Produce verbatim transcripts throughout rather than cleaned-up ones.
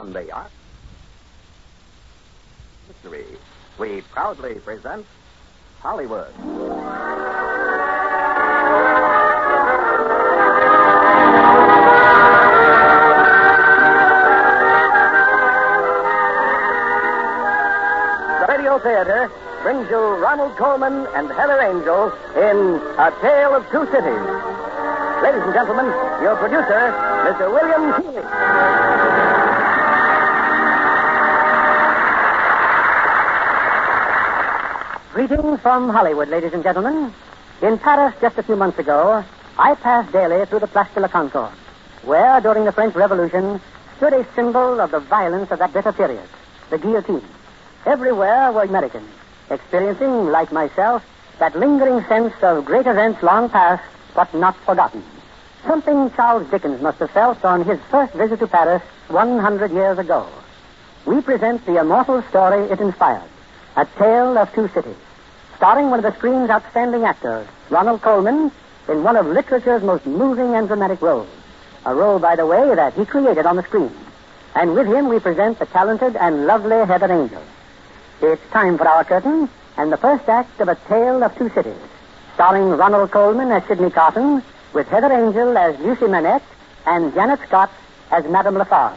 on the art history, we proudly present Hollywood. The Radio Theater brings you Ronald Colman and Heather Angel in A Tale of Two Cities. Ladies and gentlemen, your producer, Mister William Keighley. Greetings from Hollywood, ladies and gentlemen. In Paris just a few months ago, I passed daily through the Place de la Concorde, where, during the French Revolution, stood a symbol of the violence of that bitter period, the guillotine. Everywhere were Americans, experiencing, like myself, that lingering sense of great events long past, but not forgotten. Something Charles Dickens must have felt on his first visit to Paris one hundred years ago. We present the immortal story it inspired, A Tale of Two Cities, starring one of the screen's outstanding actors, Ronald Colman, in one of literature's most moving and dramatic roles. A role, by the way, that he created on the screen. And with him we present the talented and lovely Heather Angel. It's time for our curtain and the first act of A Tale of Two Cities, starring Ronald Colman as Sidney Carton, with Heather Angel as Lucy Manette and Janet Scott as Madame Lafarge.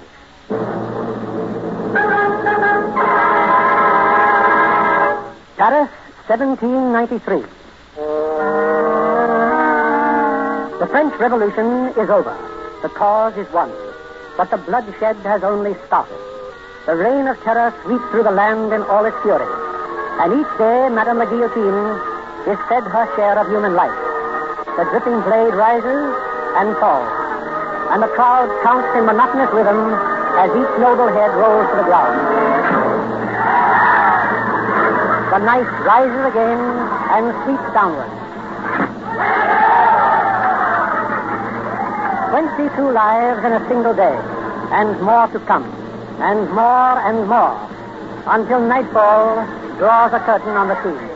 Paris, seventeen ninety-three. The French Revolution is over. The cause is won. But the bloodshed has only started. The reign of terror sweeps through the land in all its fury. And each day, Madame la Guillotine is fed her share of human life. The dripping blade rises and falls. And the crowd counts in monotonous rhythm as each noble head rolls to the ground. The knife rises again and sweeps downward. Twenty-two lives in a single day, and more to come, and more and more, until nightfall draws a curtain on the scene.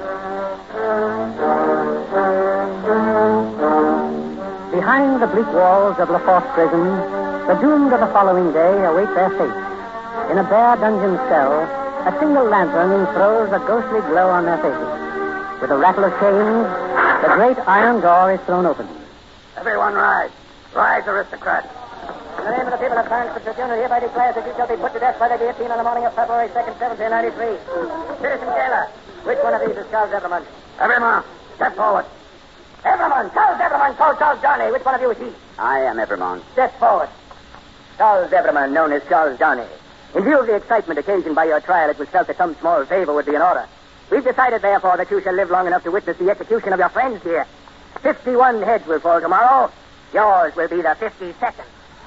Behind the bleak walls of La Force prison, the doomed of the following day await their fate. In a bare dungeon cell, a single lantern throws a ghostly glow on their faces. With a rattle of chains, the great iron door is thrown open. Everyone rise. Rise, aristocrats. In the name of the people of France, the Tribune hereby declares that you shall be put to death by the guillotine on the morning of February second, seventeen ninety-three. Citizen jailer, which one of these is Charles Devermont? Everyone, step forward. Devermont, Charles Devermont, called Charles Johnny. Which one of you is he? I am Evremont. Step forward. Charles Devermont, known as Charles Johnny. In view of the excitement occasioned by your trial, it was felt that some small favor would be in order. We've decided, therefore, that you shall live long enough to witness the execution of your friends here. Fifty-one heads will fall tomorrow. Yours will be the fifty-second.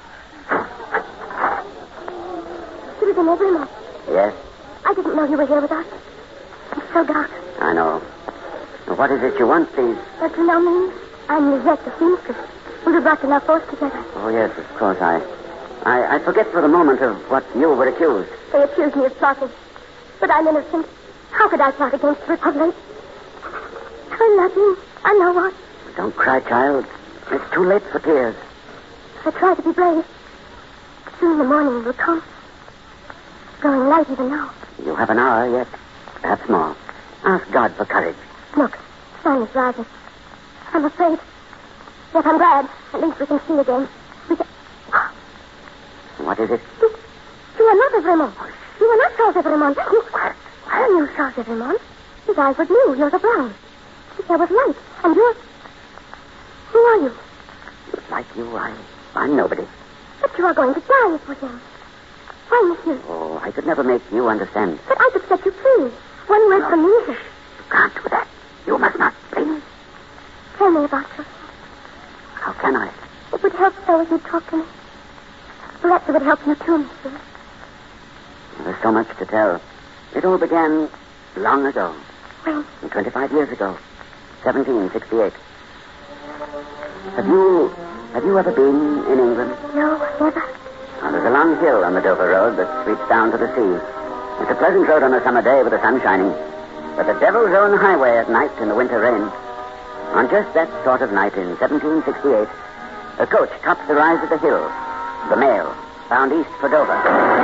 Citizen Evremont. Yes? I didn't know you were here with us. It's so dark. I know. What is it you want, please? Don't you know me? I'm Lisette, the seamstress. We were brought to La Force together. Oh, yes, of course. I, I I forget for the moment of what you were accused. They accused me of plotting. But I'm innocent. How could I plot against the Republic? I'm nothing. I'm no one. Don't cry, child. It's too late for tears. I try to be brave. Soon the morning will come. Growing light even now. You have an hour yet. Perhaps more. Ask God for courage. Look, the sun is rising. I'm afraid. Yet I'm glad. At least we can see again. We can... What is it? You, you are not Evremont. You are not Charles Evremont. You... I knew Charles Evremont. His eyes were blue. Yours are brown. His hair was light. And yours... Who are you? Like you, I, I'm nobody. But you are going to die for him. Why, monsieur? Oh, I could never make you understand. But I could set you free. One word No. from me. You can't do that. You must not, please. Tell me about yourself. How can I? It would help so if you'd talk to me. Perhaps it would help you too, monsieur. There's so much to tell. It all began long ago. When? twenty-five years ago. seventeen sixty-eight. Have you... Have you ever been in England? No, never. Well, there's a long hill on the Dover Road that sweeps down to the sea. It's a pleasant road on a summer day with the sun shining. But the devil's own highway at night in the winter rain. On just that sort of night in seventeen sixty-eight, a coach topped the rise of the hill. The mail, bound east for Dover.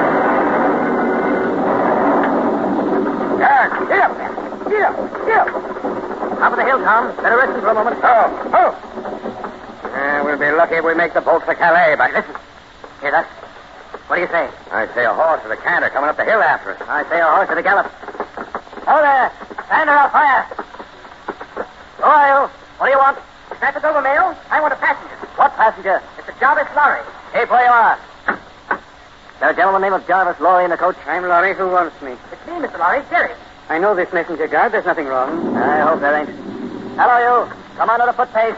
There, get up there. Get up, get up. Top of the hill, Tom. Better rest for a moment. Oh, oh. Uh, we'll be lucky if we make the boat for Calais, but listen. Hear that? What do you say? I say a horse with a canter coming up the hill after us. I say a horse at a gallop. Oh, there. Stand her up, fire. Who are you? What do you want? Is that the Dover mail? I want a passenger. What passenger? It's a Jarvis Lorry. Keep where you are. Is there a gentleman named Jarvis Lorry in the coach? I'm Lorry. Who wants me? It's me, Mister Lorry. Jerry. I know this messenger guard. There's nothing wrong. I hope there ain't. Hello, you. Come on at a foot pace.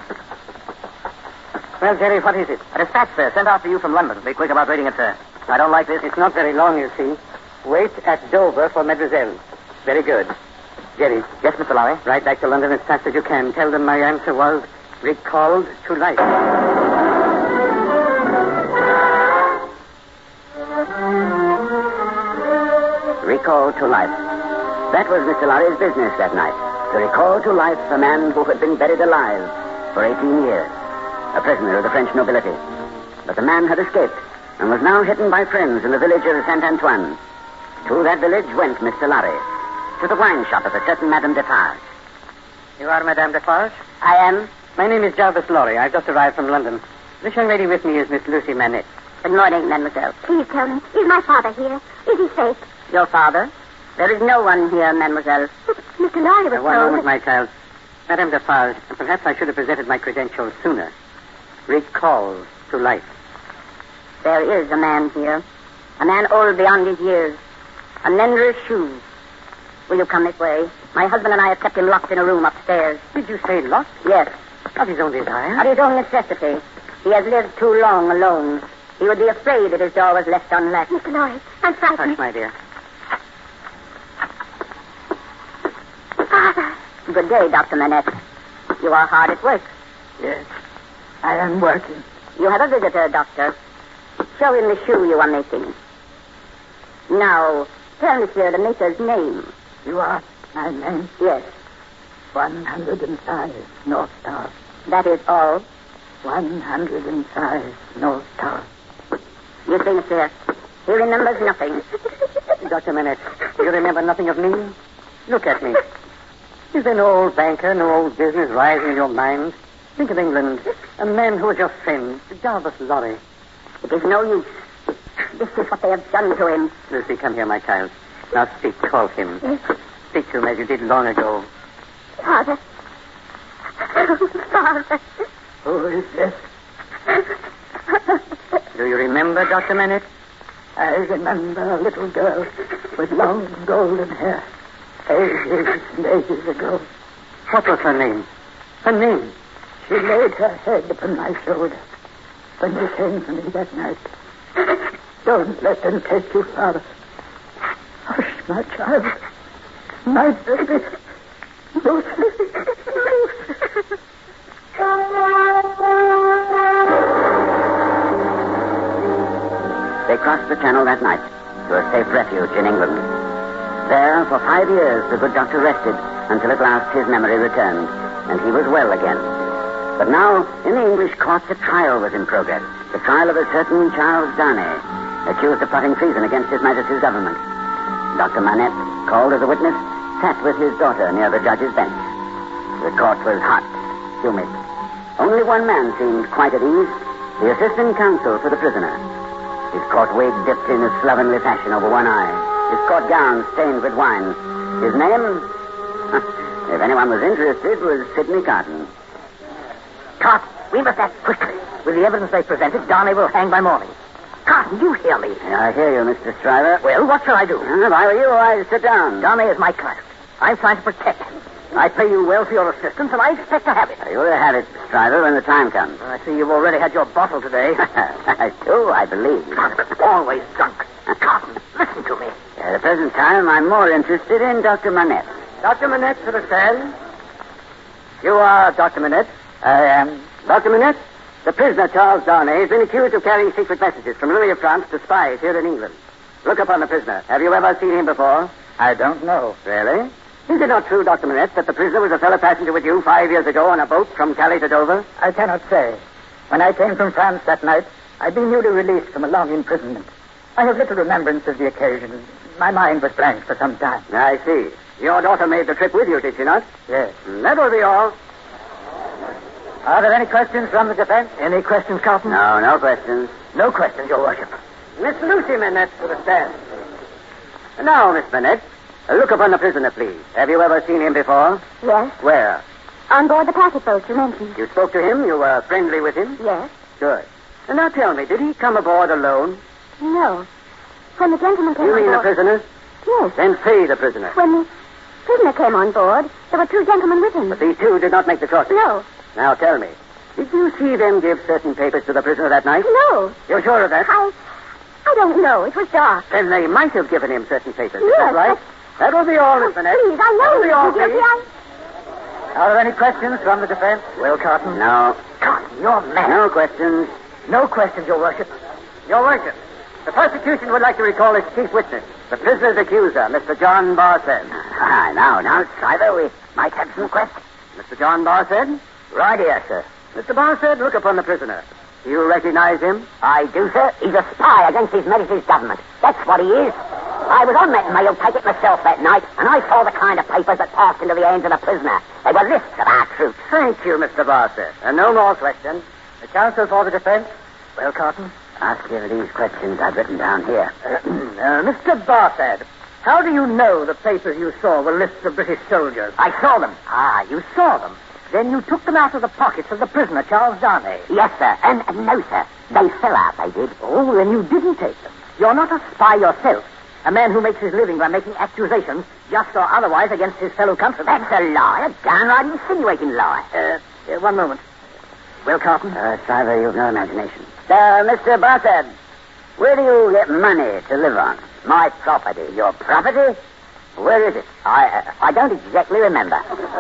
Well, Jerry, what is it? A dispatch, sir. Sent out for you from London. Be quick about reading it, sir. I don't like this. It's not very long, you see. Wait at Dover for Mademoiselle. Very good. Jerry. Yes, Mister Lorry? Write back to London as fast as you can. Tell them my answer was recalled to life. Recalled to life. That was Mister Lorry's business that night. To recall to life a man who had been buried alive for eighteen years. A prisoner of the French nobility. But the man had escaped and was now hidden by friends in the village of Saint Antoine. To that village went Mister Lorry. To the wine shop of a certain Madame Defarge. You are Madame Defarge? I am. My name is Jarvis Lorry. I've just arrived from London. This young lady with me is Miss Lucy Manette. Good morning, mademoiselle. Please tell me, is my father here? Is he safe? Your father? There is no one here, mademoiselle. But Mister Lorry was Uh, one told moment, that- my child. Madame Defarge, perhaps I should have presented my credentials sooner. Recall to life. There is a man here. A man old beyond his years. A mender of shoes. Will you come this way? My husband and I have kept him locked in a room upstairs. Did you say locked? Yes. Of his own desire? Of his own necessity. He has lived too long alone. He would be afraid if his door was left unlatched. Mister Lorry, I'm frightened. Hush, my dear. Father. Good day, Doctor Manette. You are hard at work. Yes, I am working. You have a visitor, Doctor. Show him the shoe you are making. Now, tell Monsieur the maker's name. You ask my name? Yes, one hundred five North Tower. that is all. one hundred five North Tower. You see, monsieur, he remembers nothing. Doctor Manette, do you remember nothing of me? Look at me. Is there no old banker, no old business rising in your mind? Think of England. A man who was your friend, Jarvis Lorry. It is no use. This is what they have done to him. Lucy, come here, my child. Now speak, call him. Yes. Speak to him as you did long ago. Father. Father. Who is this? Do you remember, Doctor Manette? I remember a little girl with long golden hair. Ages and ages ago. What was her name? Her name? She laid her head upon my shoulder when you came to me that night. Don't let them take you, Father. Hush, my child. My baby. Lucy. They crossed the channel that night to a safe refuge in England. There, for five years, the good doctor rested until at last his memory returned, and he was well again. But now, in the English courts, a trial was in progress. The trial of a certain Charles Darnay, accused of plotting treason against His Majesty's government. Doctor Manette, called as a witness, sat with his daughter near the judge's bench. The court was hot, humid. Only one man seemed quite at ease, the assistant counsel for the prisoner. His court wig dipped in a slovenly fashion over one eye. His court gown stained with wine. His name, if anyone was interested, was Sidney Carton. Carton, we must act quickly. With the evidence they presented, Darnay will hang by morning. Carton, you hear me. I hear you, Mister Stryver. Well, what shall I do? Uh, if I were you, I'd sit down. Darnay is my client. I'm trying to protect him. I pay you well for your assistance, and I expect to have it. You'll have it, Mister Stryver, when the time comes. I see you've already had your bottle today. I do, I believe. Always drunk. Carton, listen to me. At the present time, I'm more interested in Doctor Manette. Doctor Manette to the stand. You are Doctor Manette? I am. Doctor Manette, the prisoner, Charles Darnay, has been accused of carrying secret messages from Louis of France to spies here in England. Look upon the prisoner. Have you ever seen him before? I don't know. Really? Is it not true, Doctor Manette, that the prisoner was a fellow passenger with you five years ago on a boat from Calais to Dover? I cannot say. When I came from France that night, I've been newly released from a long imprisonment. I have little remembrance of the occasion. My mind was blank for some time. I see. Your daughter made the trip with you, did she not? Yes. That will be all. Are there any questions from the defense? Any questions, Carlton? No, no questions. No questions, Your Worship. Miss Lucy Manette to the stand. Now, Miss Manette, look upon the prisoner, please. Have you ever seen him before? Yes. Where? On board the packet boat you mentioned. You spoke to him? You were friendly with him? Yes. Good. And now tell me, did he come aboard alone? No. When the gentleman came You on mean board... the prisoner? Yes. Then say the prisoner. When the prisoner came on board, there were two gentlemen with him. But these two did not make the crossing. No. Now tell me, did you see them give certain papers to the prisoner that night? No. You're sure of that? I... I don't know. It was dark. Then they might have given him certain papers. Is Yes, that right? but- That will be all, Miss Oh, Manette. please, I know That will be all, you're guilty. please. I... Are there any questions from the defense? Will Carlton? No. Carlton, you're mad. No questions. No questions, Your Worship. Your Worship, the prosecution would like to recall its chief witness, the prisoner's accuser, Mister John Barsed. Ah, now, now, Driver, we might have some questions. Mister John Barsed? Right here, sir. Mister Barsed, look upon the prisoner. Do you recognize him? I do, sir. He's a spy against His Majesty's government. That's what he is. I was on that mail ticket myself that night, and I saw the kind of papers that passed into the hands of the prisoner. They were lists of our troops. Thank you, Mister Barsed. And no more questions. The counsel for the defense? Will Carlton? Ask him these questions I've written down here. uh, Mister Barsad, how do you know the papers you saw were lists of British soldiers? I saw them. Ah, you saw them. Then you took them out of the pockets of the prisoner, Charles Darnay. Yes, sir. And, and no, sir. They fell out, they did. Oh, then you didn't take them. You're not a spy yourself. A man who makes his living by making accusations, just or otherwise, against his fellow countrymen. That's a lie. A downright insinuating lie. Uh, uh, one moment. Will Carlton? Uh, Driver, you've no imagination. Uh, Mister Barsad, where do you get money to live on? My property. Your property? Where is it? I uh, I don't exactly remember.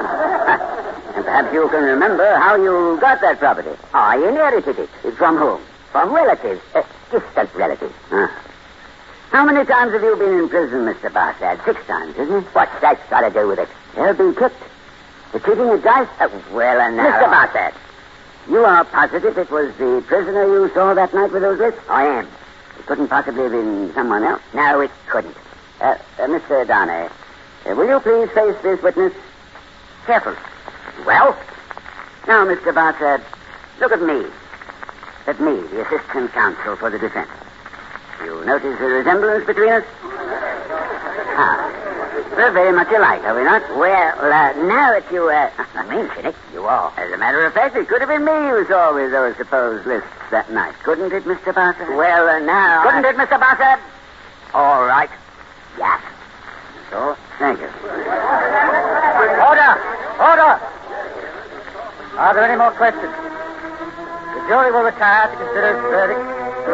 And perhaps you can remember how you got that property. I inherited it. From whom? From relatives. Uh, distant relatives. Ah. How many times have you been in prison, Mister Barsad? Six times, isn't it? What's that got to do with it? You've been kicked. The cheating at dice? Uh, well, and now... Mister Barsad, you are positive it was the prisoner you saw that night with those lists? I am. It couldn't possibly have been someone else. No, it couldn't. Uh, uh, Mister Darnay, uh, will you please face this witness carefully? Well? Now, Mister Barsad, look at me. At me, the assistant counsel for the defense. You notice the resemblance between us? Ah, we're very much alike, are we not? Well, uh, now that you uh, mention it, you are. As a matter of fact, it could have been me you saw with those supposed lists that night. Couldn't it, Mister Barsad? Well, uh, now... Couldn't I... it, Mister Barsad? All right. Yes. So, thank you. Order! Order! Are there any more questions? The jury will retire to consider its verdict.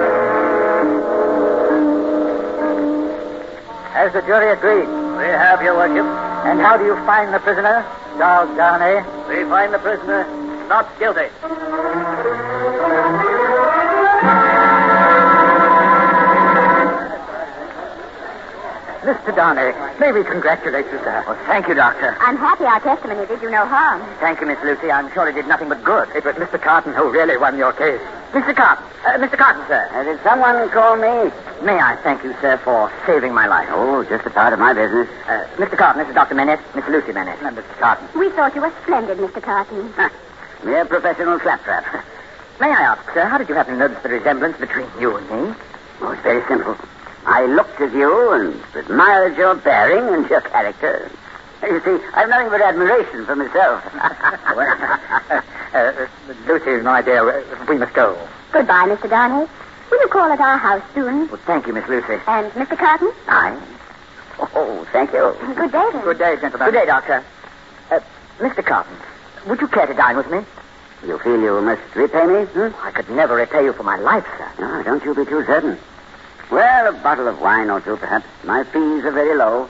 Has the jury agreed? We have, Your Worship. And how do you find the prisoner, Charles Darnay? We find the prisoner not guilty. Mister Darnay, may we congratulate you, sir? Well, thank you, Doctor. I'm happy our testimony did you no harm. Thank you, Miss Lucy. I'm sure it did nothing but good. It was Mister Carton who really won your case. Mister Carton, uh, Mister Carton, sir. Uh, did someone call me? May I thank you, sir, for saving my life? Oh, just a part of my business. Uh, Mister Carton, this is Doctor Manette, Miss Lucy Manette. Uh, Mister Carton. We thought you were splendid, Mister Carton. Huh. Mere professional claptrap. May I ask, sir, how did you happen to notice the resemblance between you and me? Oh, it's very simple. I looked at you and admired your bearing and your character. You see, I've nothing but admiration for myself. well, uh, uh, Lucy, my dear, we must go. Goodbye, Mister Darnay. Will you call at our house soon? Well, thank you, Miss Lucy. And Mister Carton? I? Oh, thank you. Good day, then. Good day, gentlemen. Good day, Doctor. Uh, Mister Carton, would you care to dine with me? You feel you must repay me? Hmm? I could never repay you for my life, sir. No, don't you be too certain. Well, a bottle of wine or two, perhaps. My fees are very low.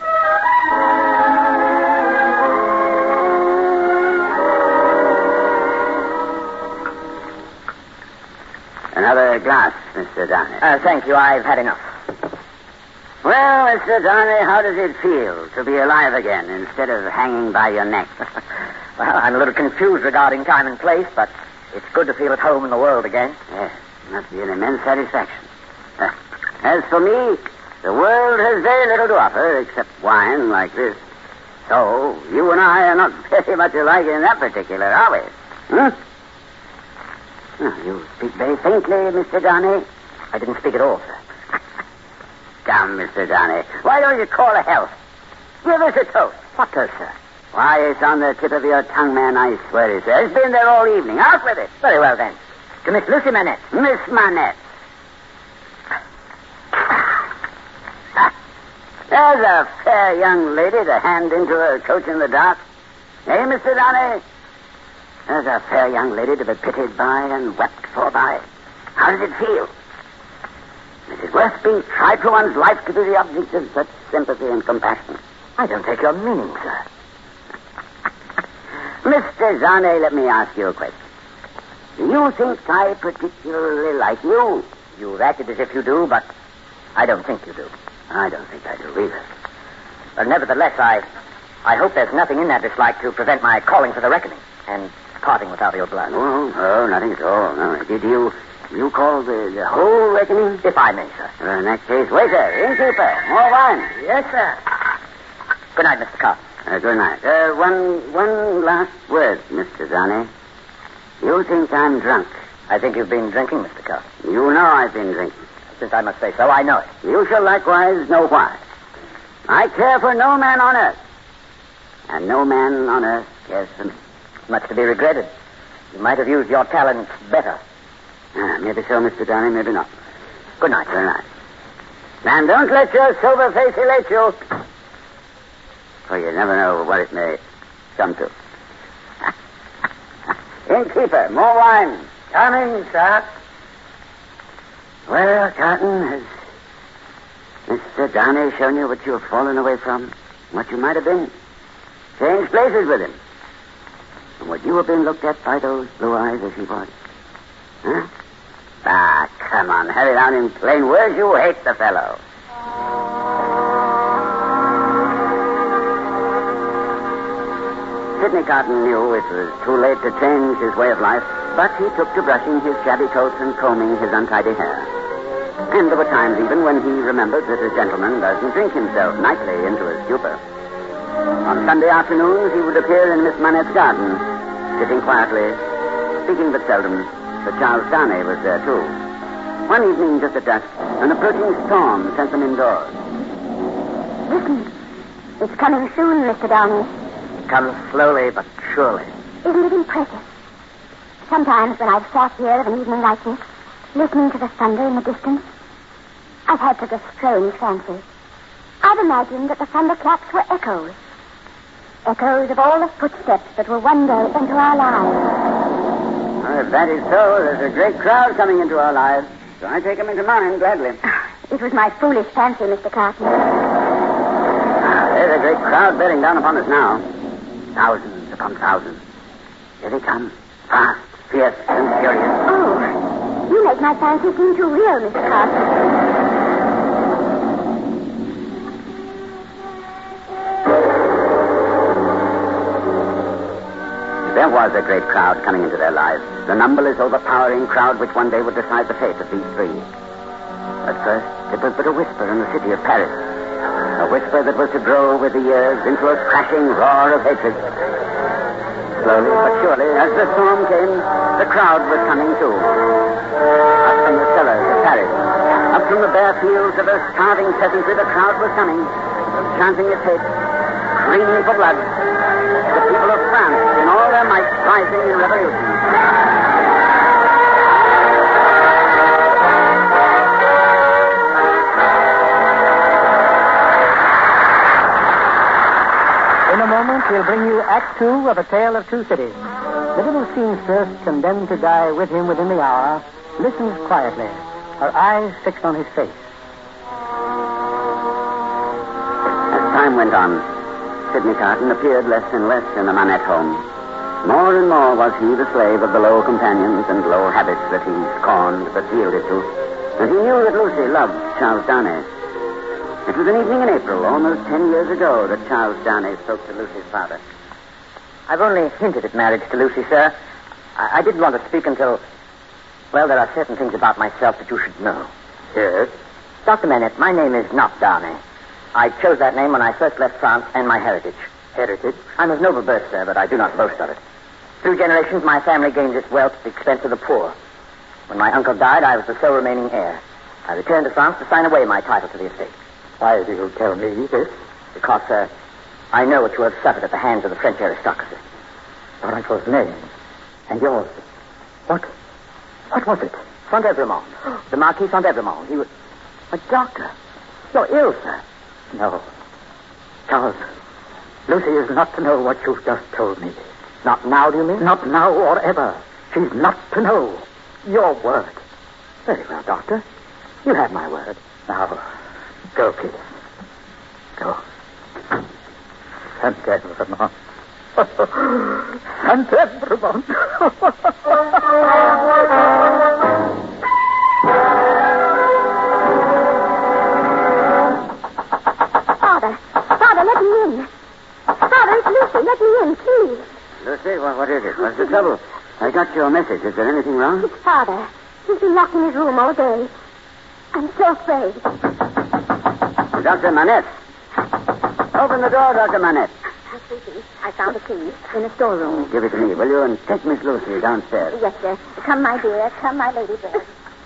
Another glass, Mister Darnay. Uh, thank you. I've had enough. Well, Mister Darnay, how does it feel to be alive again instead of hanging by your neck? Well, I'm a little confused regarding time and place, but it's good to feel at home in the world again. Yes. Must be an immense satisfaction. Uh, as for me, the world has very little to offer except wine like this. So, you and I are not very much alike in that particular, are we? Hmm? Oh, you speak very faintly, Mister Darnay. I didn't speak at all, sir. Come, Mister Darnay. Why don't you call a health? Give us a toast. What toast, sir? Why, it's on the tip of your tongue, man, I swear it, sir. It's been there all evening. Out with it. Very well, then. To Miss Lucy Manette. Miss Manette. There's a fair young lady to hand into her coach in the dark. Eh, Mister Darnay? There's a fair young lady to be pitied by and wept for by. How does it feel? Is it worth being tried for one's life to be the object of such sympathy and compassion? I don't take your meaning, sir. Mister Darnay, let me ask you a question. Do you think I particularly like you? You've acted as if you do, but I don't think you do. I don't think I do either. But nevertheless, I I hope there's nothing in that dislike to prevent my calling for the reckoning and parting without your blood. Oh, oh, nothing at all. No. Did you you call the, the whole reckoning? If I may, sir. Well, in that case, waiter, innkeeper, more wine. Yes, sir. Good night, Mister Carton. Uh, good night. Uh, one one last word, Mister Darnay. You think I'm drunk? I think you've been drinking, Mister Carton. You know I've been drinking. Since I must say so, I know it. You shall likewise know why. I care for no man on earth. And no man on earth cares for me. Much to be regretted. You might have used your talents better. Ah, maybe so, Mister Darnay, maybe not. Good night. Good night. And don't let your sober face elate you. For you never know what it may come to. Innkeeper, more wine. Coming, sir. Well, Carton, has Mister Darnay shown you what you have fallen away from? What you might have been? Changed places with him. And would you have been looked at by those blue eyes as he was? Huh? Ah, come on, hurry down in plain words. You hate the fellow. Sidney Carton knew it was too late to change his way of life, but he took to brushing his shabby coat and combing his untidy hair. And there were times even when he remembered that a gentleman doesn't drink himself nightly into a stupor. On Sunday afternoons, he would appear in Miss Manette's garden, sitting quietly, speaking but seldom, for Charles Darnay was there, too. One evening, just at dusk, an approaching storm sent them indoors. Listen. It's coming soon, Mister Darnay. It comes slowly but surely. Isn't it impressive? Sometimes when I've sat here of an evening like this, listening to the thunder in the distance, I've had such a strange fancy. I've imagined that the thunderclaps were echoes. Echoes of all the footsteps that will one day enter our lives. Well, if that is so, there's a great crowd coming into our lives. So I take them into mine gladly. It was my foolish fancy, Mister Carton. Ah, there's a great crowd bearing down upon us now. Thousands upon thousands. Here they come. Fast, fierce, and furious. Oh, you make my fancy seem too real, Mister Carton. There was a great crowd coming into their lives. The numberless, overpowering crowd which one day would decide the fate of these three. At first, it was but a whisper in the city of Paris. A whisper that was to grow with the years into a crashing roar of hatred. Slowly but surely, as the storm came, the crowd was coming too. Up from the cellars of Paris, up from the bare fields of a starving peasantry, the crowd was coming, chanting its hate, screaming for blood. The people of France, in all their might, rising in revolution. In a moment, we'll bring you Act Two of A Tale of Two Cities. The little seamstress, condemned to die with him within the hour, listens quietly, her eyes fixed on his face. As time went on, Sidney Carton appeared less and less in the Manette home. More and more was he the slave of the low companions and low habits that he scorned but yielded to. And he knew that Lucy loved Charles Darnay. It was an evening in April, almost ten years ago, that Charles Darnay spoke to Lucy's father. I've only hinted at marriage to Lucy, sir. I, I didn't want to speak until... Well, there are certain things about myself that you should know. Yes? Doctor Manette, my name is not Darnay. I chose that name when I first left France and my heritage. Heritage? I'm of noble birth, sir, but I do not boast of it. Through generations, my family gained its wealth at the expense of the poor. When my uncle died, I was the sole remaining heir. I returned to France to sign away my title to the estate. Why do you tell me this? Because, sir, I know what you have suffered at the hands of the French aristocracy. Your uncle's name and yours. What? What was it? Saint-Evremont. The Marquis Saint-Evremont. He was a doctor. You're ill, sir. No. Charles, Lucy is not to know what you've just told me. Not now, do you mean? Not now or ever. She's not to know. Your word. Very well, Doctor. You have my word. Now, go, please. Go. Saint-Evremont. Saint-Evremont. Father, Father, let me in. Father, it's Lucy. Let me in, please. Lucy, what, what is it? What's the trouble? I got your message. Is there anything wrong? It's Father. He's been locked in his room all day. I'm so afraid. Doctor Manette. Open the door, Doctor Manette. Miss Lucy, I found a key in the storeroom. Give it to me, will you? And take Miss Lucy downstairs. Yes, sir. Come, my dear. Come, my lady bird.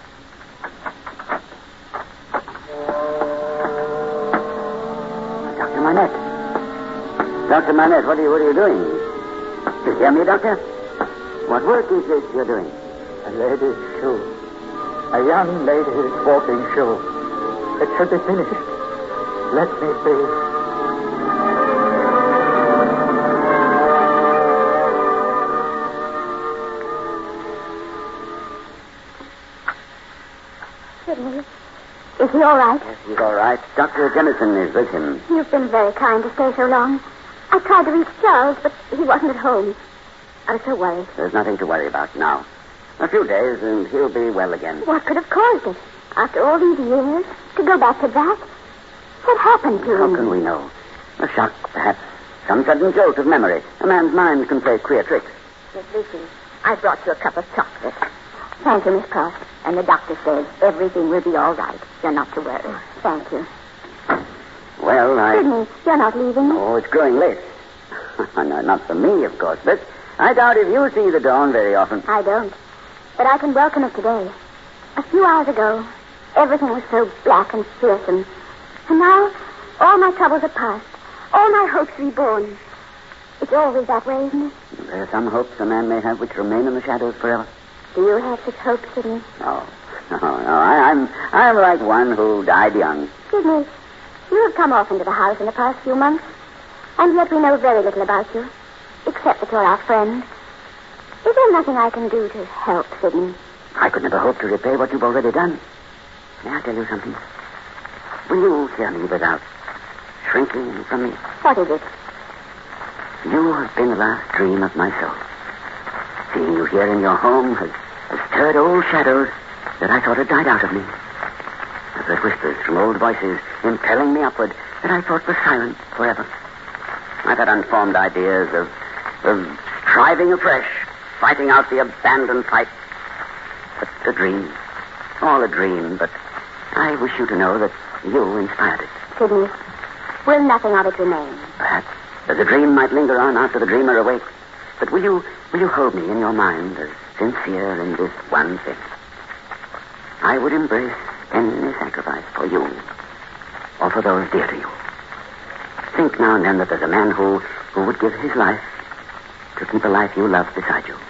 Doctor Manette. Doctor Manette, what are you, what are you doing? You hear me, Doctor? What work is this you're doing? A lady's shoe. A young lady's walking shoe. It should be finished. Let me be. Sidney, is he all right? Yes, he's all right. Doctor Jemison is with him. You've been very kind to stay so long. I tried to reach Charles, but he wasn't at home. I was so worried. There's nothing to worry about now. A few days, and he'll be well again. What could have caused it? After all these years, to go back to that? What happened to How him? can we know? A shock, perhaps. Some sudden jolt of memory. A man's mind can play queer tricks. Miss Lucy, I brought you a cup of chocolate. Thank you, Miss Cross. And the doctor says everything will be all right. You're not to worry. Thank you. Well, I... Sidney, you're not leaving? Oh, it's growing late. No, not for me, of course, but I doubt if you see the dawn very often. I don't. But I can welcome it today. A few hours ago, everything was so black and fearsome. And now, all my troubles are past. All my hopes reborn. It's always that way, isn't it? There are some hopes a man may have which remain in the shadows forever. Do you have such hopes, Sidney? No, no, no. I, I'm, I'm like one who died young. Sidney, you have come off into the house in the past few months. And yet we know very little about you. Except that you're our friend. Is there nothing I can do to help, Sidney? I could never hope to repay what you've already done. May I tell you something? Will you hear me without shrinking from me? What is it? You have been the last dream of my soul. Seeing you here in your home has, has stirred old shadows that I thought had died out of me. I've heard whispers from old voices impelling me upward that I thought were silent forever. I've had unformed ideas of, of striving afresh, fighting out the abandoned fight. But a dream. All a dream, but I wish you to know that you inspired it. Sidney, will nothing of it remain? Perhaps. That the dream might linger on after the dreamer awakes. But will you will you hold me in your mind as sincere in this one thing? I would embrace any sacrifice for you or for those dear to you. Think now and then that there's a man who, who would give his life to keep a life you love beside you.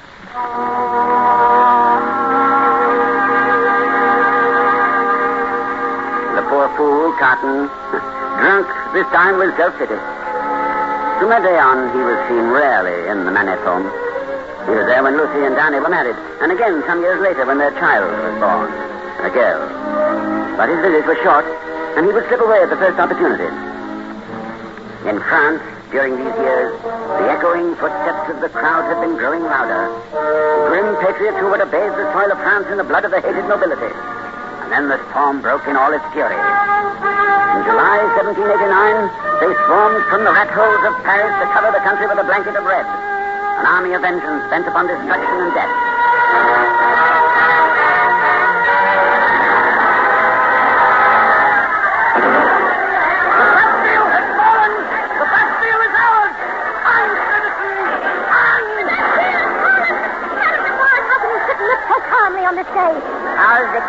The poor fool, Cotton, drunk this time with self-pity. From that day on, he was seen rarely in the Manette home. He was there when Lucy and Danny were married, and again some years later when their child was born, a girl. But his visits were short, and he would slip away at the first opportunity. In France, during these years, the echoing footsteps of the crowd had been growing louder. Grim patriots who would have bathed the soil of France in the blood of the hated nobility. And then the storm broke in all its fury. In July seventeen eighty-nine, they swarmed from the rat holes of Paris to cover the country with a blanket of red. An army of vengeance bent upon destruction and death.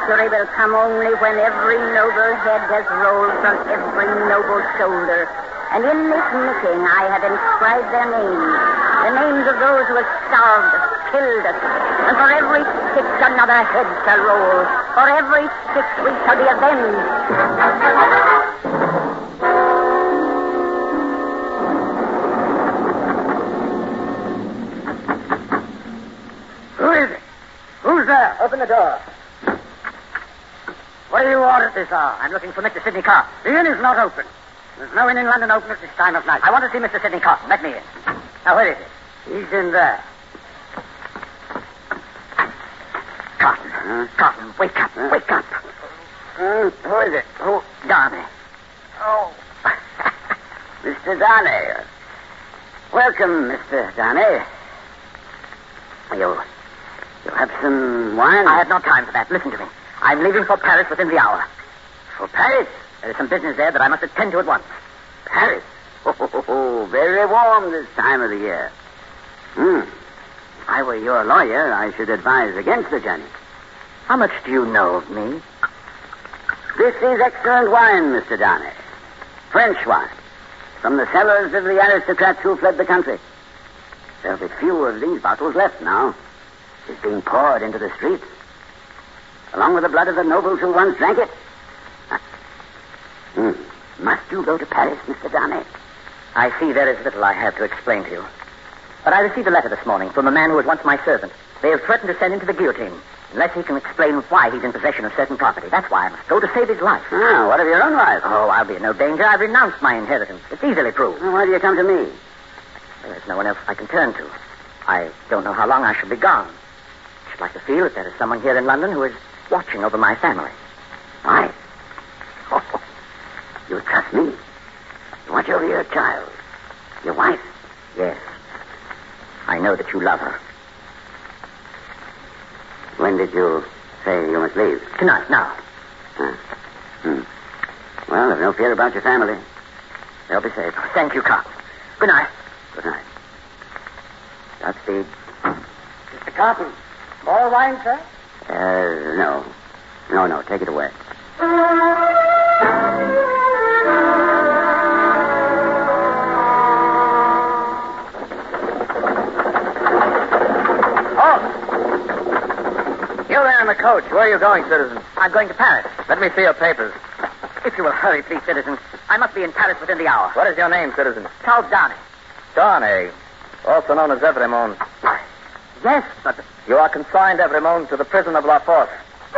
victory will come only when every noble head has rolled from every noble shoulder. And in this nicking I have inscribed their names, the names of those who have starved us, killed us. And for every stitch another head shall roll. For every stitch we shall be avenged. Who is it? Who's there? Open the door. What do you want at this hour? I'm looking for Mister Sidney Carton. The inn is not open. There's no inn in London open at this time of night. I want to see Mister Sidney Carton. Let me in. Now, where is he? He's in there. Carton. Huh? Carton, wake up. Huh? Wake up. Uh, who is it? Who? Darnay. Oh. Mister Darnay. Welcome, Mister Darnay. You, you have some wine? I have no time for that. Listen to me. I'm leaving for Paris within the hour. For Paris? There is some business there that I must attend to at once. Paris? Oh, very warm this time of the year. Hmm. If I were your lawyer, I should advise against the journey. How much do you know of me? This is excellent wine, Mister Darnay. French wine. From the cellars of the aristocrats who fled the country. There'll be few of these bottles left now. It's being poured into the streets. Along with the blood of the nobles who once drank it. Hmm. Must you go to Paris, Mister Darnay? I see there is little I have to explain to you. But I received a letter this morning from a man who was once my servant. They have threatened to send him to the guillotine unless he can explain why he's in possession of certain property. That's why I must go to save his life. Ah, what of your own life? Oh, I'll be in no danger. I've renounced my inheritance. It's easily proved. Well, why do you come to me? There's no one else I can turn to. I don't know how long I shall be gone. I should like to feel that there is someone here in London who is watching over my family. Why? Oh, you trust me? You watch over your child, your wife? Yes. I know that you love her. When did you say you must leave? Tonight, now. Huh. Hmm. Well, there's no fear about your family. They'll be safe. Thank you, Carl. Good night. Good night. Godspeed. Mister Carton, more wine, sir? Uh, no. No, no, take it away. You there in the coach. Where are you going, citizen? I'm going to Paris. Let me see your papers. If you will hurry, please, citizen. I must be in Paris within the hour. What is your name, citizen? Charles Darnay. Darnay, also known as Evremond. Yes, but... You are consigned, Evremond, to the prison of La Force.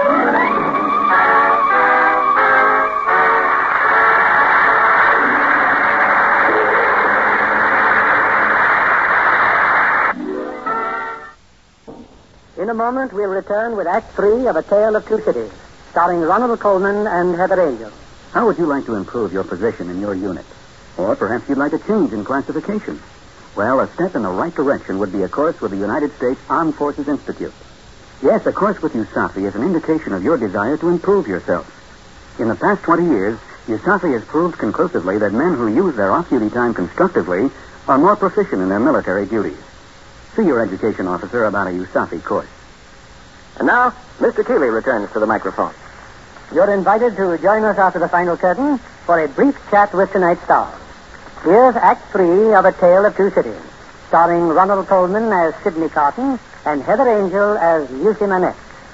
In a moment, we'll return with Act Three of A Tale of Two Cities, starring Ronald Coleman and Heather Angel. How would you like to improve your position in your unit? Or perhaps you'd like a change in classification? Well, a step in the right direction would be a course with the United States Armed Forces Institute. Yes, a course with U S A F I is an indication of your desire to improve yourself. In the past twenty years, U S A F I has proved conclusively that men who use their off-duty time constructively are more proficient in their military duties. See your education officer about a U S A F I course. And now, Mister Keeley returns to the microphone. You're invited to join us after the final curtain for a brief chat with tonight's stars. Here's Act Three of A Tale of Two Cities, starring Ronald Coleman as Sidney Carton and Heather Angel as Lucy Manette.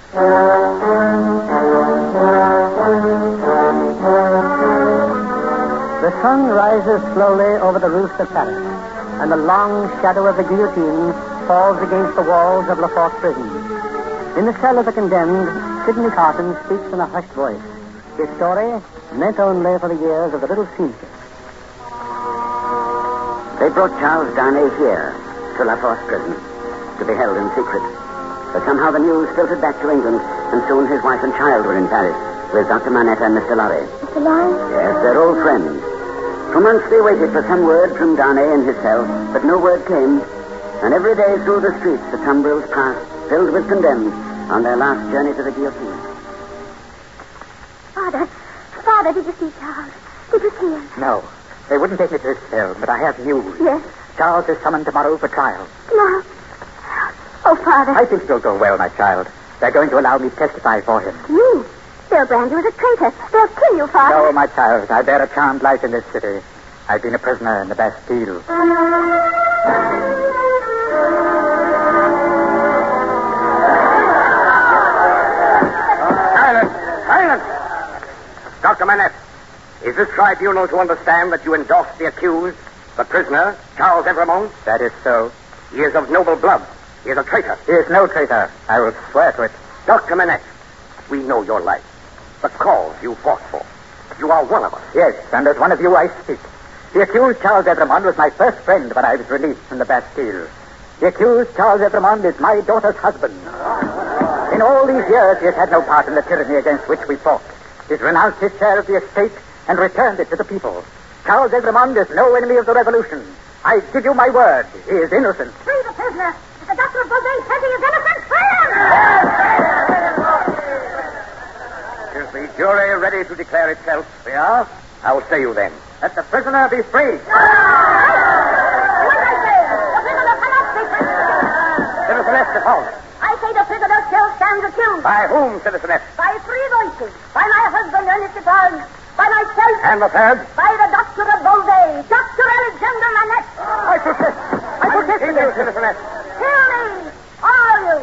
The sun rises slowly over the roofs of Paris, and the long shadow of the guillotine falls against the walls of La Force prison. In the cell of the condemned, Sidney Carton speaks in a hushed voice. His story meant only for the ears of the little seamstress. They brought Charles Darnay here to La Force prison to be held in secret. But somehow the news filtered back to England, and soon his wife and child were in Paris with Doctor Manette and Mister Lorry. Mister Lorry? Yes, they're old friends. For months they waited for some word from Darnay in his cell, but no word came. And every day through the streets the tumbrils passed, filled with condemned, on their last journey to the guillotine. Father, Father, did you see Charles? Did you see him? No. They wouldn't take me to this cell, but I have news. Yes. Charles is summoned tomorrow for trial. Tomorrow? Oh, Father. I think you'll go well, my child. They're going to allow me to testify for him. You? They'll brand you as a traitor. They'll kill you, Father. No, my child. I bear a charmed life in this city. I've been a prisoner in the Bastille. Silence! Silence! Doctor Manette, is this tribunal to understand that you endorsed the accused, the prisoner, Charles Evremond? That is so. He is of noble blood. He is a traitor. He is no traitor. I will swear to it. Doctor Manette, we know your life, the cause you fought for. You are one of us. Yes, and as one of you I speak. The accused Charles Evremond was my first friend when I was released from the Bastille. The accused Charles Evremond is my daughter's husband. In all these years, he has had no part in the tyranny against which we fought. He's renounced his share of the estate and returned it to the people. Charles Evremond is no enemy of the revolution. I give you my word. He is innocent. Free the prisoner. If the Doctor of Beauvais says he is innocent, free him! Is the jury ready to declare itself? They are. How say you then? Let the prisoner be free. What I say? The prisoner cannot be free. Citizen Estefan. I say the prisoner still stands accused. By whom, Citizen Est? By three voices. By my husband, Ernest Defarge. By myself. And the third? By the Doctor of Beauvais. Doctor Alexander Manette. I protest. I protest against you, Citizen Est. Hear me, all you.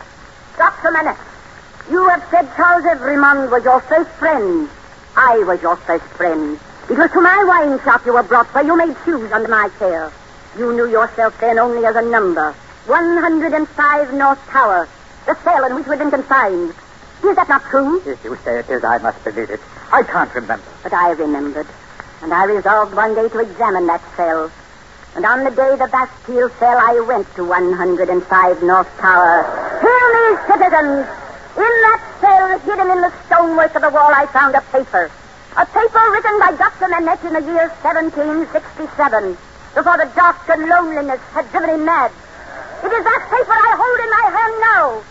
Doctor Manette, you have said Charles Evremond was your first friend. I was your first friend. It was to my wine shop you were brought, where you made shoes under my care. You knew yourself then only as a number. one hundred five North Tower, the cell in which we've been confined. Is that not true? If you say it is, I must believe it. I can't remember. But I remembered, and I resolved one day to examine that cell. And on the day the Bastille fell, I went to one hundred five North Tower. Hear me, citizens! In that cell, hidden in the stonework of the wall, I found a paper. A paper written by Doctor Manette in the year seventeen sixty-seven, before the darker loneliness had driven him mad. It is that paper I hold in my hand now.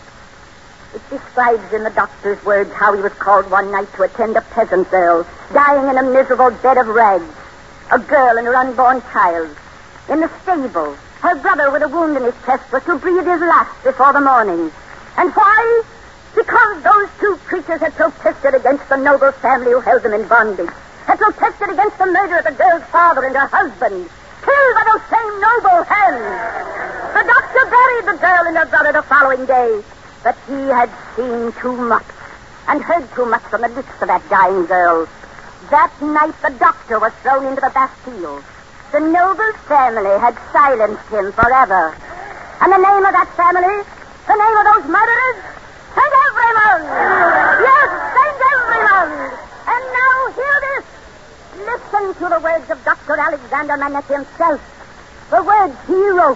It describes in the doctor's words how he was called one night to attend a peasant girl, dying in a miserable bed of rags. A girl and her unborn child. In the stable, her brother with a wound in his chest was to breathe his last before the morning. And why? Because those two creatures had protested against the noble family who held them in bondage, had protested against the murder of the girl's father and her husband, killed by those same noble hands. The doctor buried the girl and her brother the following day, but he had seen too much and heard too much from the lips of that dying girl. That night the doctor was thrown into the Bastille. The noble family had silenced him forever. And the name of that family, the name of those murderers, Saint Evremond! Yes, Saint Evremond! And now hear this. Listen to the words of Doctor Alexander Manette himself. The words he wrote.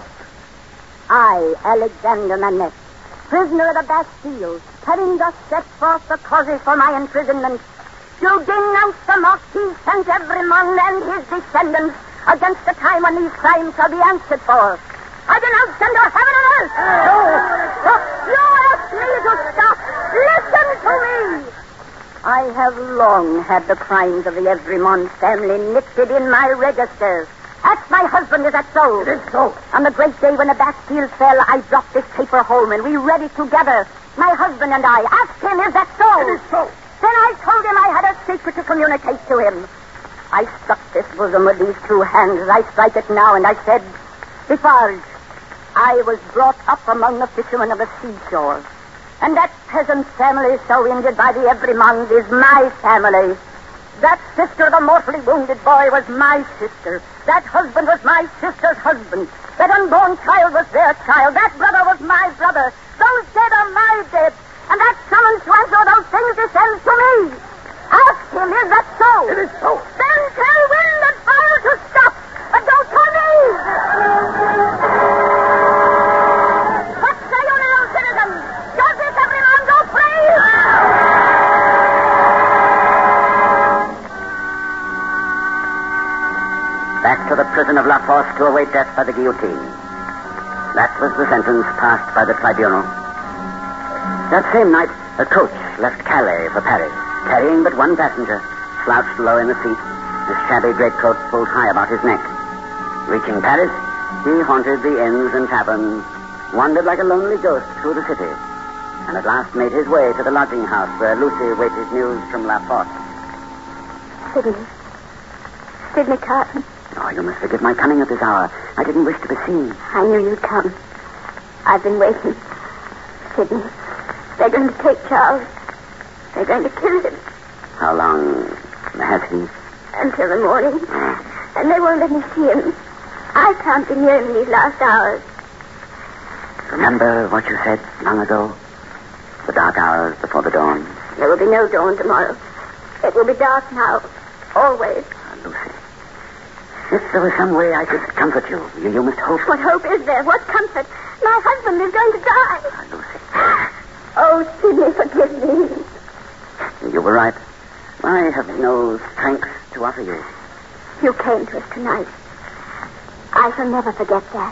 I, Alexander Manette, prisoner of the Bastille, having thus set forth the causes for my imprisonment, do denounce the Marquis Saint Evremond and his descendants against the time when these crimes shall be answered for. I denounce them to heaven and earth. No, no, you ask me to stop. Listen to me. I have long had the crimes of the Evremond family knitted in my register. Ask my husband, is that so? It is so. On the great day when the Bastille fell, I dropped this paper home and we read it together. My husband and I. Ask him, is that so? It is so. Then I told him I had a secret to communicate to him. I struck this bosom with these two hands as I strike it now, and I said, Defarge, I was brought up among the fishermen of the seashore, and that peasant family so injured by the Evremond is my family. That sister of the mortally wounded boy was my sister. That husband was my sister's husband. That unborn child was their child. That brother was my brother. Those dead are my dead. And that summons to answer those things descends to me. Ask him, is that so? It is so. Then tell wind and fire to stop. But don't tell me. What say you now, citizens? Does this Evremond go free? Back to the prison of La Force to await death by the guillotine. That was the sentence passed by the tribunal. That same night, a coach left Calais for Paris, carrying but one passenger, slouched low in the seat, his shabby greatcoat pulled high about his neck. Reaching Paris, he haunted the inns and taverns, wandered like a lonely ghost through the city. and at last made his way to the lodging house where Lucy waited news from La Force. Sidney. Sidney Carton. Oh, you must forgive my coming at this hour. I didn't wish to be seen. I knew you'd come. I've been waiting. Sidney, they're going to take Charles. They're going to kill him. How long has he? Until the morning. And they won't let me see him. I can't be near him these last hours. Remember what you said long ago? The dark hours before the dawn. There will be no dawn tomorrow. It will be dark now. Always. Oh, Lucy. If there was some way I could comfort you, you, you must hope. What hope is there? What comfort? My husband is going to die. Oh, Oh, Lucy. Sidney, forgive me. You were right. I have no strength to offer you. You came to us tonight. I shall never forget that.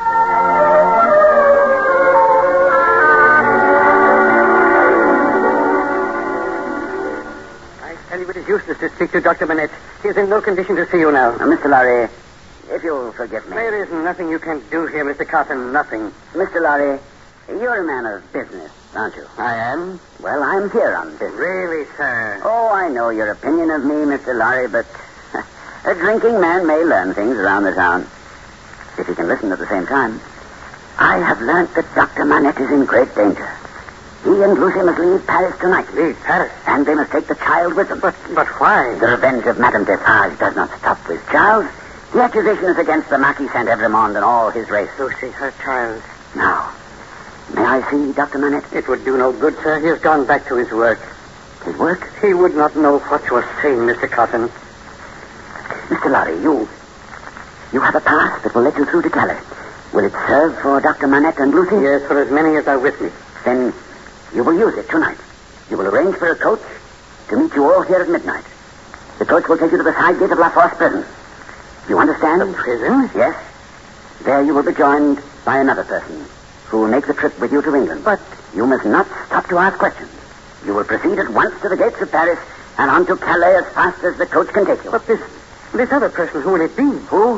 I tell you it is useless to speak to Doctor Manette. He is in no condition to see you now. Now, Mister Lorry, if you'll forgive me. There is nothing you can do here, Mister Carton. Nothing. Mister Lorry, you're a man of business, aren't you? I am? Well, I'm here on business. Really, sir? Oh, I know your opinion of me, Mister Lorry, but a drinking man may learn things around the town. If he can listen at the same time. I have learnt that Doctor Manette is in great danger. He and Lucy must leave Paris tonight. Leave Paris? And they must take the child with them. But but why? The revenge of Madame Defarge does not stop with Charles. The accusation is against the Marquis Saint-Evremond and all his race. Lucy, her child. Now, may I see Doctor Manette? It would do no good, sir. He has gone back to his work. His work? He would not know what you are saying, Mister Cotton. Mister Lorry, you... You have a pass that will let you through to Calais. Will it serve for Doctor Manette and Lucy? Yes, for as many as are with me. Then you will use it tonight. You will arrange for a coach to meet you all here at midnight. The coach will take you to the side gate of La Force prison. You understand? The prison? Yes. There you will be joined by another person who will make the trip with you to England. But you must not stop to ask questions. You will proceed at once to the gates of Paris and on to Calais as fast as the coach can take you. But this this other person, who will it be? Who?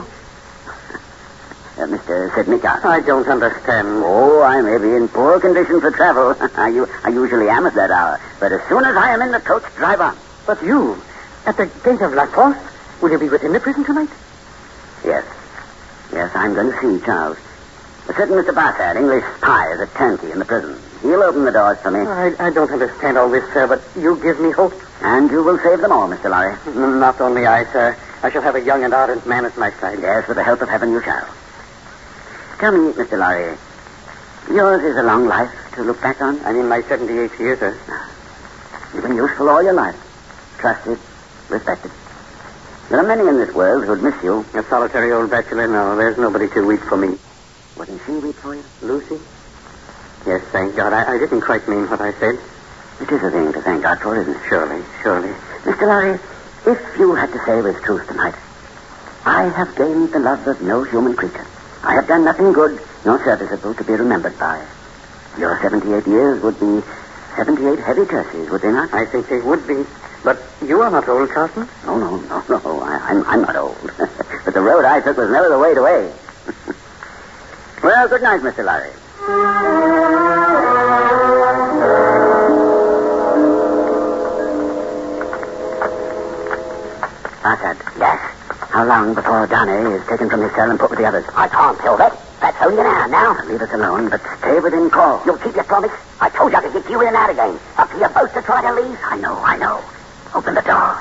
Uh, Mister Sidney Carton. I don't understand. Oh, I may be in poor condition for travel. I, u- I usually am at that hour. But as soon as I am in the coach, drive on. But you, at the gate of La Force, will you be within the prison tonight? Yes. Yes, I'm going to see Charles. A certain Mister Bassett, English spy, is a turnkey in the prison. He'll open the doors for me. I, I don't understand all this, sir, but you give me hope. And you will save them all, Mister Lorry. N- not only I, sir. I shall have a young and ardent man at my side. Yes, with the help of heaven you shall. Tell me, Mister Lorry, yours is a long life to look back on? I'm in my seventy-eighth year, sir. You've been useful all your life. Trusted, respected. There are many in this world who'd miss you. A solitary old bachelor? No, there's nobody too weak for me. Wouldn't she weep for you? Lucy? Yes, thank God. I, I didn't quite mean what I said. It is a thing to thank God for, isn't it? Surely, surely. Mister Lorry, if you had to say with truth tonight, I have gained the love of no human creature. I have done nothing good nor serviceable to be remembered by. Your seventy-eight years would be seventy-eight heavy curses, would they not? I think they would be. But you are not old, Carson. No, no, no, no. I, I'm, I'm not old. But the road I took was never the way to way. Well, good night, Mister Lorry. Bassett. Yes? How long before Donny is taken from his cell and put with the others? I can't tell that. That's only an hour now. Leave us alone, but stay within call. You'll keep your promise? I told you I could get you in and out again. Up to your boat to try to leave? I know, I know. Open the door.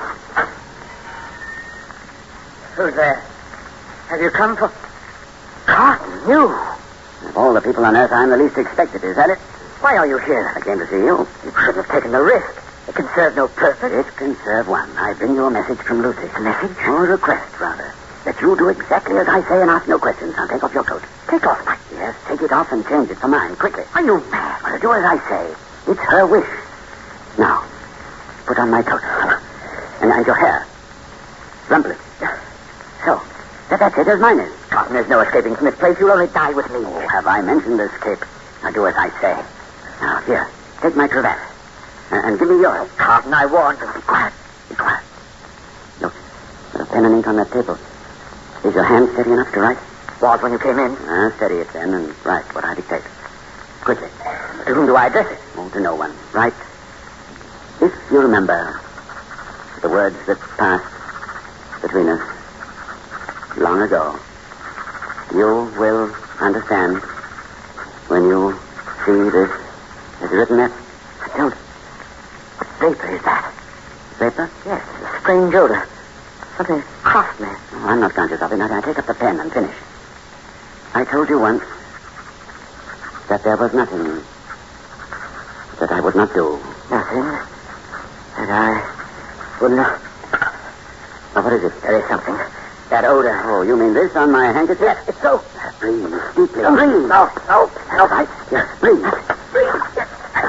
Who's there? Have you come for... Carton, you? Of all the people on earth, I'm the least expected. Is that it? Why are you here? I came to see you. You shouldn't have taken the risk. It can serve no purpose. It can serve one. I bring you a message from Lucy. A message? Or a request, rather. That you do exactly as I say and ask no questions. Now, take off your coat. Take off my... Yes, take it off and change it for mine, quickly. Are you mad? Well, do as I say. It's her wish. Now, put on my coat. And, and your hair. Rumple it. So, that, that's it as mine is. Carton, there's no escaping from this place. You'll only die with me. Oh, have I mentioned escape? Now, do as I say. Now, here, take my cravat. And, and give me yours. Carton, I warned you. Be quiet. Be quiet. Look, there's a pen and ink on that table. Is your hand steady enough to write? Was when you came in. Ah, steady it then and write what I dictate. Quickly. To whom do I address it? Oh, to no one. Right. If you remember the words that passed between us long ago, you will understand when you see this is written there. I don't. What vapor is that? Vapor? Yes, a strange odor. Something crossed me. Oh, I'm not conscious of it. Now, I take up the pen and finish. I told you once that there was nothing that I would not do. Nothing that I would not. Now, what is it? There is something. That odor. Oh, you mean this on my handkerchief? Yes, it's so. Breathe deeply. Don't breathe. No, no, no. Right. Yes, breathe. Breathe. Yes.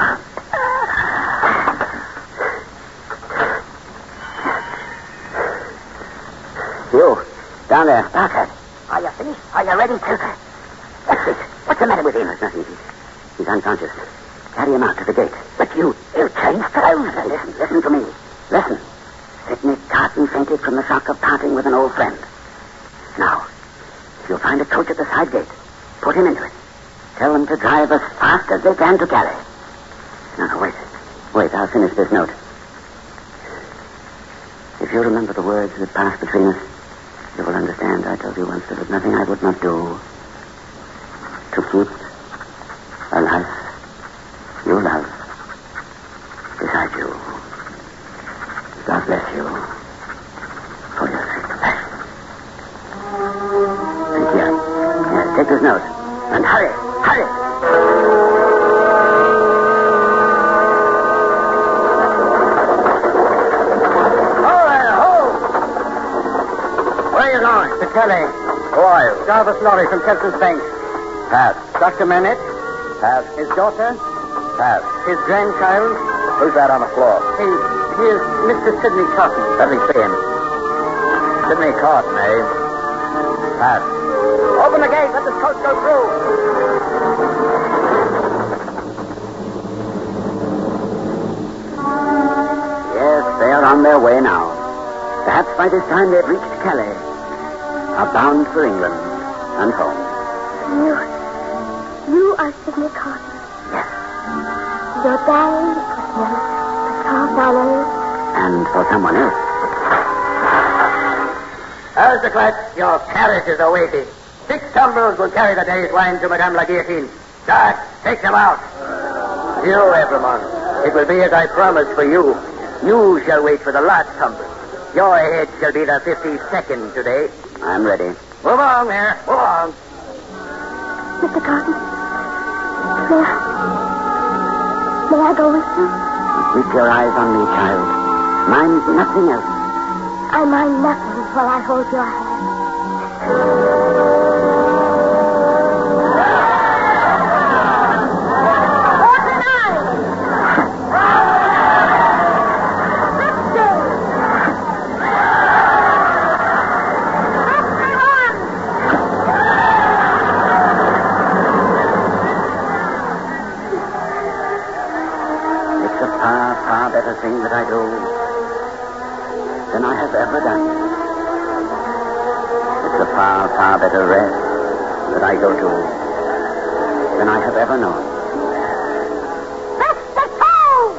You, down there. Parker, are you finished? Are you ready to... What's this? What's the matter with him? There's nothing. He's, he's unconscious. Carry him out to the gate. But you, you changed clothes. Listen, listen to me. Listen. Sidney Carton fainted from the shock of parting with an old friend. Now, if you'll find a coach at the side gate, put him into it. Tell them to drive as fast as they can to Calais. No, no, wait. Wait, I'll finish this note. If you remember the words that passed between us, you will understand. I told you once there was nothing I would not do to keep a life you love beside you. God bless you for your sacrifice. And here, here, take this note and hurry, hurry. To Calais. Who are you? Jarvis Lorry from Kempton's Bank. Pass. Doctor Manette. Pass. His daughter. Pass. His grandchild. Who's that on the floor? He, he is Mister Sidney Cotton. Let me see him. Sidney Carton, eh? Pass. Open the gate. Let this coach go through. Yes, they are on their way now. Perhaps by this time they've reached Calais, are bound for England and home. You, you are Sidney Carton. Yes. You're dying for him, for Charles And for someone else. How's the clutch? Your carriage is awaiting. Six tumbrels will carry the day's wine to Madame la Guillotine. Jack, take them out. You, Evremont, it will be as I promised for you. You shall wait for the last tumbrel. Your head shall be the fifty-second today. I'm ready. Move on there. Move on. Mister Carton, may I, may I go with you? Keep your eyes on me, child. Mind nothing else. I mind nothing while I hold your hand. Thing that I do than I have ever done. It's a far, far better rest that I go to than I have ever known. Mister Cole!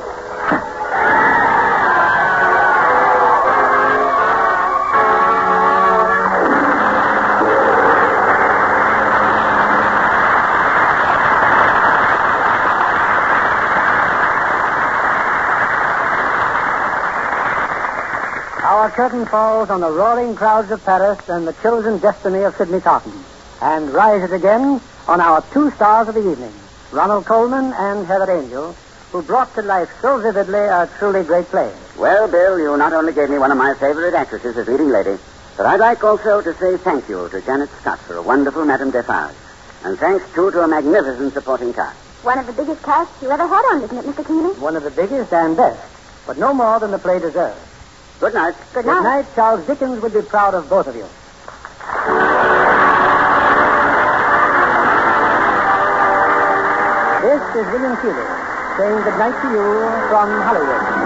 Our curtain falls on the roaring crowds of Paris and the chosen destiny of Sidney Carton, and rises again on our two stars of the evening, Ronald Colman and Heather Angel, who brought to life so vividly a truly great play. Well, Bill, you not only gave me one of my favorite actresses as leading lady, but I'd like also to say thank you to Janet Scott for a wonderful Madame Defarge. And thanks, too, to a magnificent supporting cast. One of the biggest casts you ever had on, isn't it, Mister Keeley? One of the biggest and best, but no more than the play deserves. Good night. Good night. Good night. Charles Dickens would be proud of both of you. This is William Keeley saying good night to you from Hollywood.